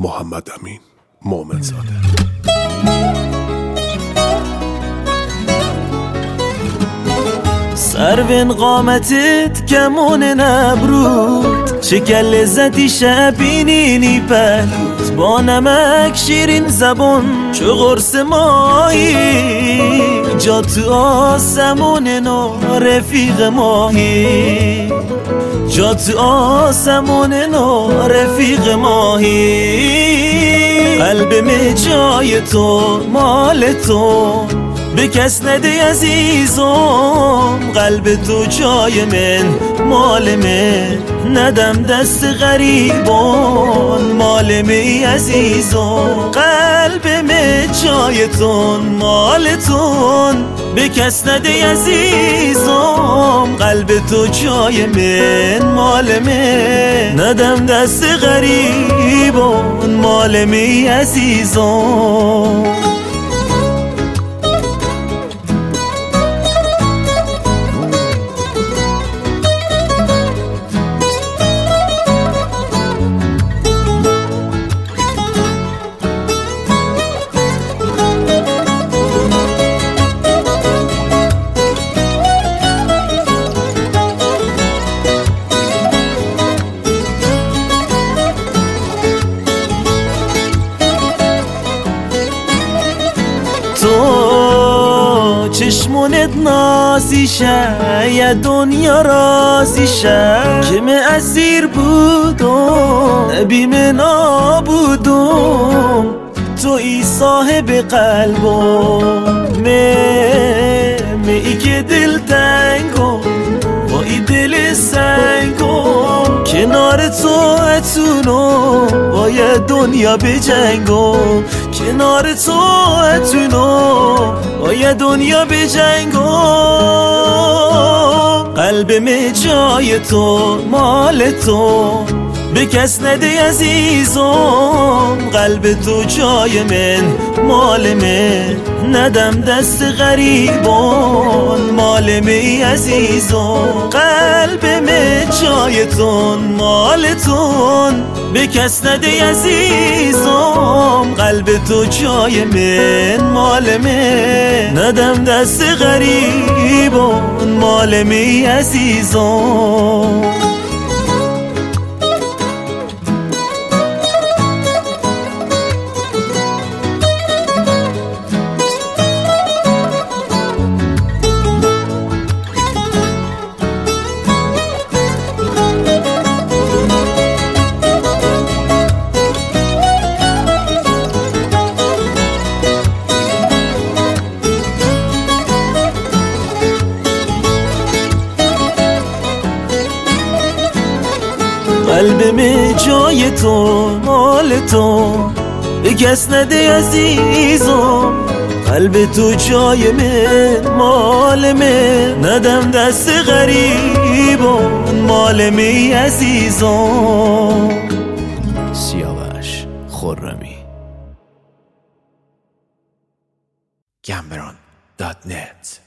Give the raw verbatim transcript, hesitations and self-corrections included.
محمد امین مومنزاده. سروین قامتت کمون نبرود، چه لذتی شبینینی پهلود، با نمک شیرین زبون چه قرص ماهی، جا تو آسمون نو رفیق ماهی، جا تو آسمون نو رفیق ماهی. قلبم جای تو مال تو، به کس نده عزیزم، قلب تو جای من مال من، ندم دست غریبان مال می عزیزم، قلب می جای تون مال تون، به کس نده عزیزم، قلب تو جای من مال من، ندم دست غریبان مال می عزیزم. تو چشمونت نازیشه، یه دنیا رازیشه، که من اسیر بودم نبی من نابودم، تو ای صاحب قلبم، می می که دل تنگم با ای دل سنگم، کنار تو اتونو با یه دنیا بجنگم، کنار تو اتونو با یه دنیا بجنگم، قلبم جای تو مال تو، به کس نده عزیزم، قلب تو جای من مال من، ندم دست غریبان مال می عزیزم، قلب می جای تون مال تون، به کس نده عزیزم، قلب تو جای من مال من، ندم دست غریبان مال می عزیزم. قلبم جای تو مال تو، به کس نده عزیزم، قلب تو جای من مال من، ندم دست غریبان مال می عزیزم. سیاوش خرمی گمبران دات نت